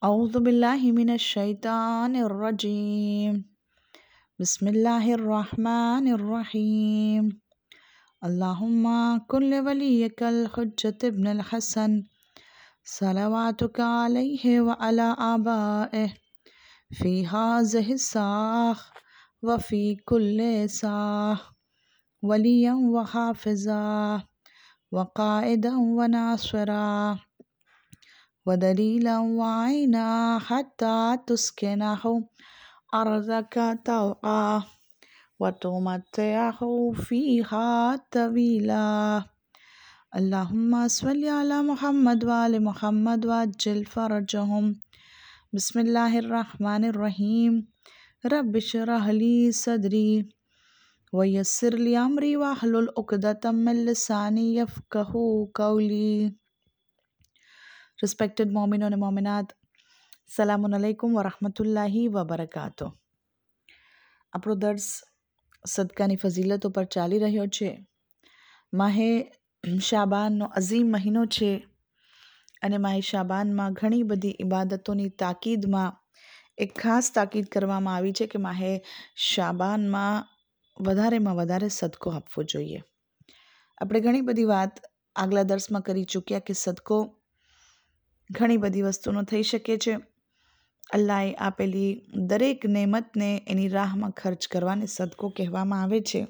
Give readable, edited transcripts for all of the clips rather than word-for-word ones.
أعوذ بالله من الشيطان الرجيم بسم الله الرحمن الرحيم اللهم كن لوليك الحجة ابن الحسن صلواتك عليه وعلى آبائه في هذه الساعة وفي كل ساعة وليا وحافظا وقائدا وناصرا ودليلا وعينا حتى تسكنه أرضك طوعا وتمتعه فيها طويلا اللهم صل على محمد وآل محمد وعجل فرجهم بسم الله الرحمن الرحيم رب اشرح لي صدري ويسر لي أمري واحلل عقدة من لساني يفقه قولي. Respected Momin and Mominat, Salamun alaikum wa rahmatullahi wa barakatuh. આપણો દર્સ સદકાની ફઝીલતો પર ચાલી રહ્યો છે. માહે શાબાનનો અઝીમ મહિનો છે અને માહે શાબાનમાં ઘણી બધી ઇબાદતોની તાકીદમાં એક ખાસ તાકીદ કરવામાં આવી છે કે માહે શાબાનમાં વધારેમાં વધારે સદકો આપવો જોઈએ. આપણે ઘણી બધી વાત આગલા દર્સમાં કરી ચૂક્યા કે સદકો ઘણી બધી વસ્તુનો થઈ શકે છે. અલ્લાહે આપેલી દરેક નેમતને એની રાહમાં ખર્ચ કરવાને સદકો કહેવામાં આવે છે.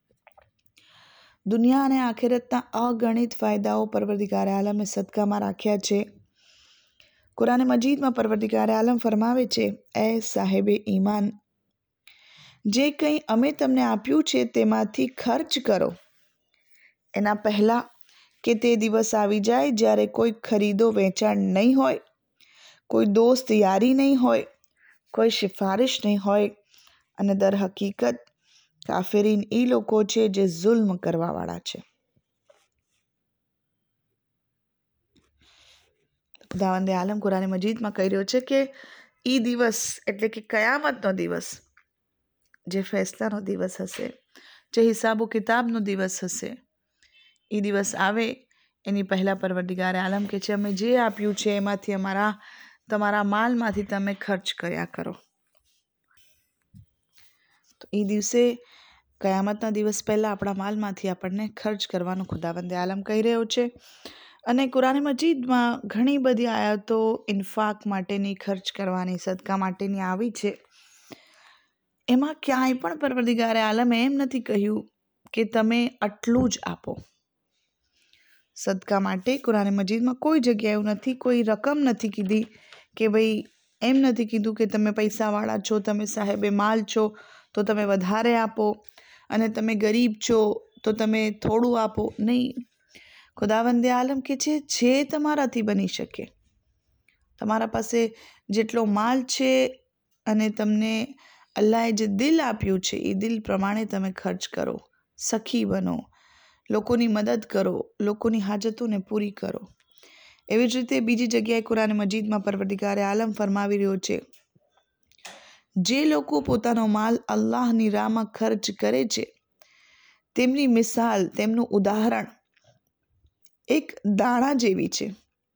દુનિયા અને આખિરતના અગણિત ફાયદાઓ પરવરદિગાર આલમે સદકામાં રાખ્યા છે. કુરાન મજીદમાં પરવરદિગાર આલમ ફરમાવે છે, એ સાહેબે ઈમાન, જે કંઈ અમે તમને આપ્યું છે તેમાંથી ખર્ચ કરો, એના પહેલાં કે તે દિવસ આવી જાય જ્યારે કોઈ ખરીદો વેચાણ નહીં હોય, કોઈ દોસ્ત યારી નહીં હોય, કોઈ સિફારિશ નહીં હોય, અને દર હકીકત કાફિરીન એ લોકો છે જે જુલ્મ કરવાવાળા છે. ખુદાવંદે આલમ કુરાન મજીદમાં કહી રહ્યો છે કે એ દિવસ એટલે કે કયામતનો દિવસ, જે ફેસલાનો દિવસ હશે, જે હિસાબો કિતાબનો દિવસ હશે, એ દિવસ આવે એની પહેલાં પરવરદિગાર આલમ કે છે અમે જે આપ્યું છે એમાંથી તમારા માલમાંથી તમે ખર્ચ કર્યા કરો. તો એ દિવસે કયામતના દિવસ પહેલાં આપણા માલમાંથી આપણને ખર્ચ કરવાનું ખુદાવંદે આલમ કહી રહ્યો છે. અને કુરાન મજીદમાં ઘણી બધી આયતો ઇન્ફાક માટેની, ખર્ચ કરવાની, સદકા માટેની આવી છે. એમાં ક્યાંય પણ પરવરદિગાર આલમે એમ નથી કહ્યું કે તમે આટલું જ આપો. સદકા માટે કુરાન મજીદમાં કોઈ જગ્યાએ એવું નથી, કોઈ રકમ નથી કીધી કે ભાઈ એમ નથી કીધું કે તમે પૈસાવાળા છો, તમે સાહેબે માલ છો તો તમે વધારે આપો, અને તમે ગરીબ છો તો તમે થોડું આપો. નહીં, ખુદાવંદે આલમ કે છે જે તમારાથી બની શકે. તમારા પાસે જેટલો માલ છે અને તમને અલ્લાહે જે દિલ આપ્યું છે એ દિલ પ્રમાણે તમે ખર્ચ કરો, સખી બનો, લોકોની મદદ કરો, લોકોની હાજતોને પૂરી કરો. એવી જ રીતે બીજી જગ્યાએ કુરાન મજીદમાં પરવરદિગારે આલમ ફરમાવી રહ્યો છે, જે લોકો પોતાનો માલ અલ્લાહની રાહમાં ખર્ચ કરે છે તેમની મિસાલ, તેમનું ઉદાહરણ એક દાણા જેવી છે,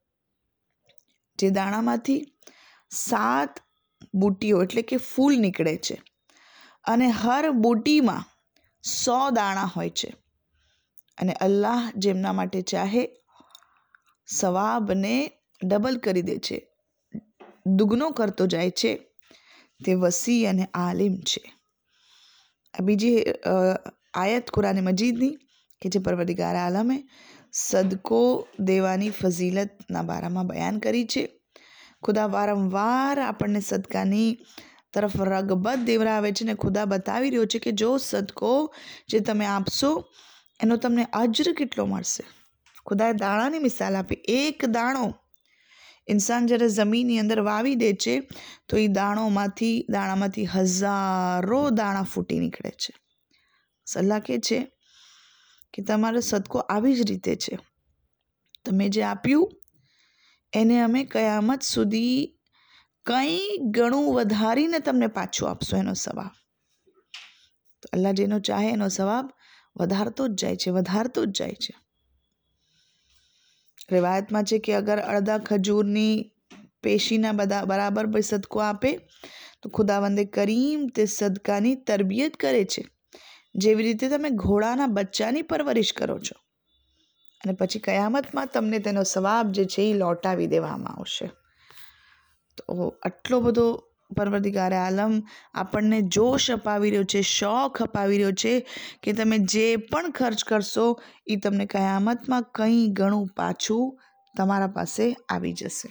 જે દાણામાંથી 7 બુટીઓ એટલે કે ફૂલ નીકળે છે અને હર બુટીમાં 100 દાણા હોય છે. અને અલ્લાહ જેમના માટે ચાહે સવાબને ડબલ કરી દે છે, દુગનો કરતો જાય છે. તે વસી અને આલિમ છે. આ બીજી આયત કુરાન મજીદની કે જે પરવરદિગાર આલમે સદકો દેવાની ફઝીલતના બારામાં બયાન કરી છે. ખુદા વારંવાર આપણને સદકાની તરફ રગબત દેવરાવે છે ને ખુદા બતાવી રહ્યો છે કે જો સદકો જે તમે આપશો એનો તમને અજ્ર કેટલો મળશે. ખુદાએ દાણાની મિસાલ આપી. એક દાણો ઇન્સાન જ્યારે જમીનની અંદર વાવી દે છે તો એ દાણામાંથી હજારો દાણા ફૂટી નીકળે છે. અલ્લાહ કહે છે કે તમારો સદકો આવી જ રીતે છે. તમે જે આપ્યું એને અમે કયામત સુધી કંઈ ગણું વધારીને તમને પાછું આપશો એનો સવાબ. તો અલ્લાહ જેનો ચાહે એનો સવાબ વધારતો જ જાય છે. રિવાયતમાં છે કે અગર અડધા ખજૂરની પેશીના બરાબર ભાઈ સદકો આપે તો ખુદાવંદે કરીમ તે સદકાની તરબિયત કરે છે, જેવી રીતે તમે ઘોડાના બચ્ચાની પરવરિશ કરો છો અને પછી કયામતમાં તમને તેનો સવાબ જે છે એ લौटाવી દેવામાં આવશે. તો આટલો બધો પરવરદિગારે આલમ આપણને જોશ અપાવી રહ્યો છે, શોખ અપાવી રહ્યો છે કે તમે જે પણ ખર્ચ કરશો એ તમને કયામતમાં કંઈ ગણું પાછું તમારા પાસે આવી જશે.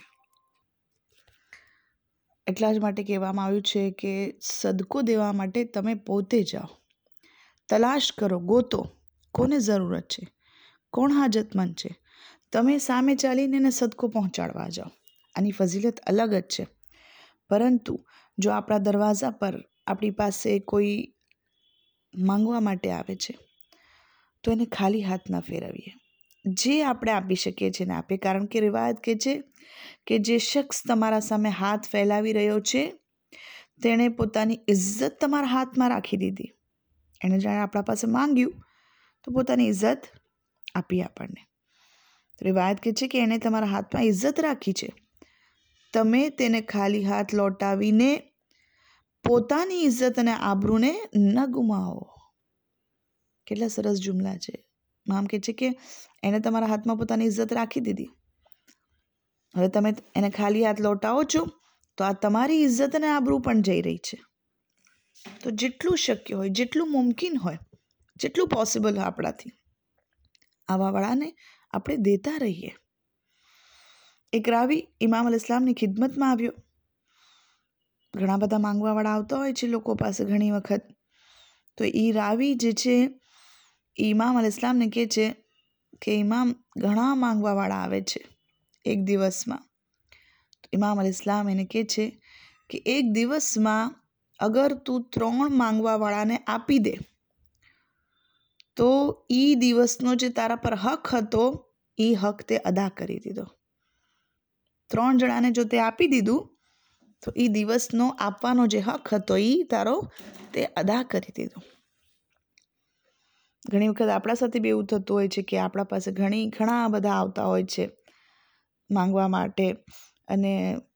એટલા જ માટે કહેવામાં આવ્યું છે કે સદકો દેવા માટે તમે પોતે જાઓ, તલાશ કરો, ગોતો, કોને જરૂરત છે, કોણ હાજતમંદ છે, તમે સામે ચાલીને એને સદકો પહોંચાડવા જાઓ. આની ફઝીલત અલગ જ છે. પરંતુ જો આપણા દરવાજા પર આપણી પાસે કોઈ માંગવા માટે આવે છે તો એને ખાલી હાથ ન ફેરવીએ. જે આપણે આપી શકીએ છીએ ને આપીએ, કારણ કે રિવાયત કહે છે કે જે શખ્સ તમારા સામે હાથ ફેલાવી રહ્યો છે તેણે પોતાની ઇજ્જત તમારા હાથમાં રાખી દીધી. એણે જાણે આપણા પાસે માંગ્યું તો પોતાની ઇજ્જત આપી આપણને. રિવાયત કહે છે કે એણે તમારા હાથમાં ઇજ્જત રાખી છે, તમે તેને ખાલી હાથ લौटाવીને પોતાની ઇજ્જત અને આબરૂને ન ગુમાવો. કેટલા સરસ જુમલા છે. આમ કહે છે કે એણે તમારા હાથમાં પોતાની ઇજ્જત રાખી દીધી, હવે તમે એને ખાલી હાથ લौटाવો છો તો આ તમારી ઇજ્જત અને આબરૂ પણ જઈ રહી છે. તો જેટલું શક્ય હોય, જેટલું મુમકિન હોય, જેટલું પોસિબલ હોય આપણાથી આવાવાળાને આપણે દેતા રહીએ. એક રાવી ઇમામ અલ ઇસ્લામની ખિદમતમાં આવ્યો. ઘણા બધા માંગવાવાળા આવતા હોય છે લોકો પાસે ઘણી વખત. તો એ રાવી જે છે ઇમામ અલ ઇસ્લામને કહે છે કે ઇમામ, ઘણા માંગવાવાળા આવે છે એક દિવસમાં. તો ઇમામ અલ ઇસ્લામ એને કહે છે કે એક દિવસમાં અગર તું 3 માંગવાવાળાને આપી દે તો એ દિવસનો જે તારા પર હક હતો એ હક તે અદા કરી દીધો. 3 જણાને જો તે આપી દીધું તો એ દિવસનો આપવાનો જે હક હતો એ તારો તે અદા કરી દીધો. ઘણી વખત આપણા સાથે બી એવું થતું હોય છે કે આપણા પાસે ઘણા બધા આવતા હોય છે માંગવા માટે અને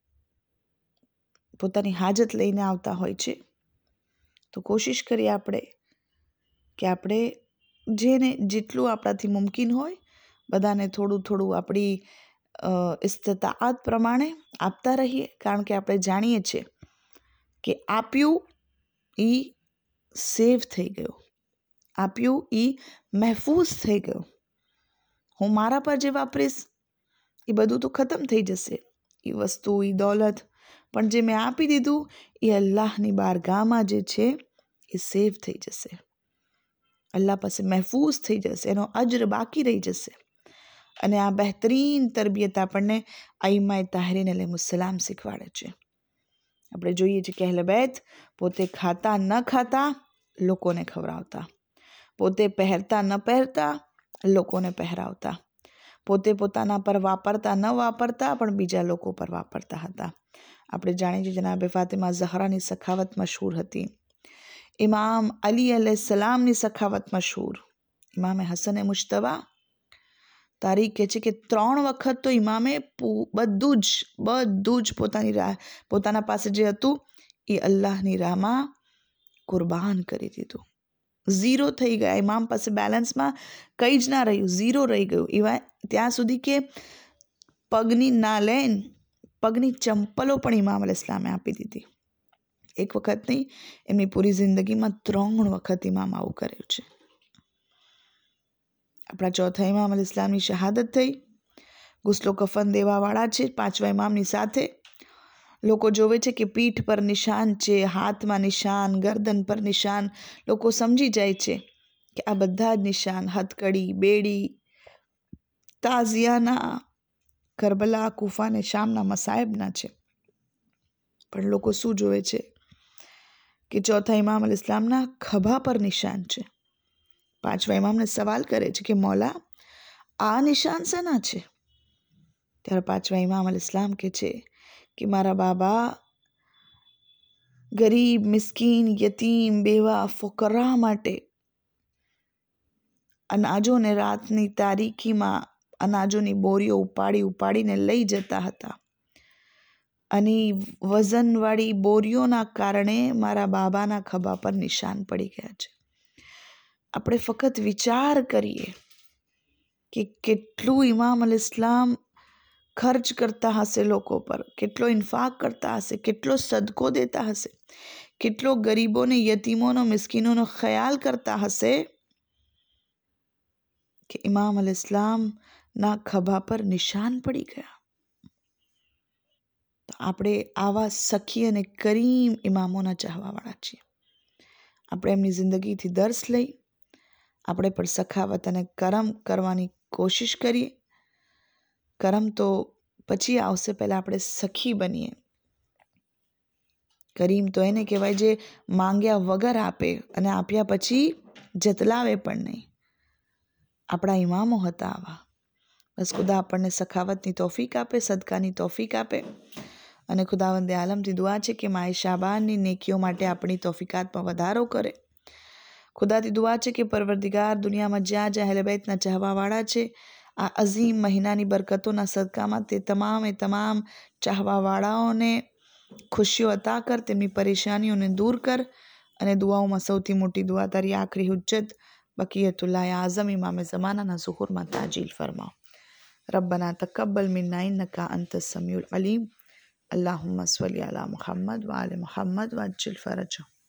પોતાની હાજત લઈને આવતા હોય છે. તો કોશિશ કરીએ આપણે કે આપણે જેને જેટલું આપણાથી મુમકિન હોય બધાને થોડું થોડું આપણી ઇસ્તતાઆત પ્રમાણે આપતા રહીએ, કારણ કે આપણે જાણીએ છીએ કે આપ્યું એ સેવ થઈ ગયું, આપ્યું એ મહેફૂઝ થઈ ગયું. હું મારા પર જે વાપરીશ એ બધું તો ખતમ થઈ જશે, એ વસ્તુ, એ દોલત, પણ જે મેં આપી દીધું એ અલ્લાહની બારગાહમાં જે છે એ સેવ થઈ જશે, અલ્લાહ પાસે મહેફૂઝ થઈ જશે, એનો અજ્ર બાકી રહી જશે. અને આ બહેતરીન તરબિયત આપણને આઈમાએ તાહરીન અલૈહિસ્સલામ શીખવાડે છે. આપણે જોઈએ છીએ કે અહલે બેત પોતે ખાતા ન ખાતા લોકોને ખવડાવતા, પોતે પહેરતા ન પહેરતા લોકોને પહેરાવતા, પોતે પોતાના પર વાપરતા ન વાપરતા પણ બીજા લોકો પર વાપરતા હતા. આપણે જાણીએ છીએ જનાબે ફાતિમા ઝહરાની સખાવત મશહૂર હતી, ઇમામ અલી અલૈહિસ્સલામની સખાવત મશહૂર, ઇમામે હસને મુજતબા તારીખ કહે છે કે 3 વખત તો ઇમામે બધું જ પોતાના પાસે જે હતું એ અલ્લાહની રાહમાં કુરબાન કરી દીધું. 0 થઈ ગયા, ઇમામ પાસે બેલેન્સમાં કંઈ જ ના રહ્યું, 0 રહી ગયું. એવા ત્યાં સુધી કે પગની નાલેન, પગની ચંપલો પણ ઇમામ અલ ઇસ્લામે આપી દીધી. એક વખત નહીં, એમની પૂરી જિંદગીમાં 3 વખત ઇમામ આવું કર્યું છે. આપણા ચોથા ઇમામ અલ ઇસ્લામની શહાદત થઈ. ગુસ્લો કફન દેવાવાળા છે 5મા ઇમામની સાથે. લોકો જોવે છે કે પીઠ પર નિશાન છે, હાથમાં નિશાન, ગરદન પર નિશાન. લોકો સમજી જાય છે કે આ બધા જ નિશાન હથકડી, બેડી, તાઝિયાના, કરબલા, કુફા અને શામના મસાયબના છે. પણ લોકો શું જોવે છે કે ચોથા ઇમામ અલ ઇસ્લામના ખભા પર નિશાન છે. 5મા ઇમામને સવાલ કરે છે કે મૌલા, આ નિશાન શેના છે? ત્યારે 5મા ઇમામ અલ ઇસ્લામ કહે છે કે મારા બાબા ગરીબ, મિસ્કીન, યતીમ, બેવા, ફુકરા માટે અનાજોને રાતની તારીકીમાં અનાજોની બોરીઓ ઉપાડીને લઈ જતા હતા. અને વજનવાળી બોરીઓના કારણે મારા બાબાના ખભા પર નિશાન પડી ગયા છે. આપણે ફક્ત વિચાર કરીએ કે કેટલું ઇમામ અલ ઇસ્લામ ખર્ચ કરતા હશે લોકો પર, કેટલો ઇન્ફાક કરતા હશે, કેટલો સદકો દેતા હશે, કેટલો ગરીબોને, યતીમોનો, મિસ્કીનોનો ખ્યાલ કરતા હશે કે ઇમામ અલ ઇસ્લામના ખભા પર નિશાન પડી ગયા. તો આપણે આવા સખી અને કરીમ ઇમામોના ચાહવાવાળા છીએ. આપણે એમની જિંદગીથી દર્શ લઈ, આપણે પણ સખાવત અને કરમ કરવાની કોશિશ કરીએ. કરમ તો પછી આવશે, પહેલાં આપણે સખી બનીએ. કરીમ તો એને કહેવાય જે માંગ્યા વગર આપે અને આપ્યા પછી જતલાવે પણ નહીં. આપણા ઇમામો હતા આવા. બસ ખુદા આપણને સખાવતની તોફીક આપે, સદકાની તોફીક આપે. અને ખુદાવંદે આલમથી દુઆ છે કે માએ શાબાનની નેકીઓ માટે આપણી તોફીકાતમાં વધારો કરે. ખુદાથી દુઆ છે કે પરવરદિગાર દુનિયામાં જ્યાં જ્યાં અહલે બેતના ચાહવાવાળા છે, આ અઝીમ મહિનાની બરકતોના સદકામાં તે તમામ ચાહવાવાળાઓને ખુશીઓ અતા કર, તેમની પરેશાનીઓને દૂર કર. અને દુઆઓમાં સૌથી મોટી દુઆ તારી આખરી હુજ્જત બકીયતુલ્લાહ આઝમ ઇમામે ઝમાનાના ઝુહુરમાં તાજીલ ફરમાઓ. રબ્બના તકબ્બલ મિન્ના ઇન્નકા અંતસ સમીઉલ અલીમ. અલ્લાहुम्मा स्वल्ली अला मुहम्मद व आले मुहम्मद वअज्जिल फरजहु.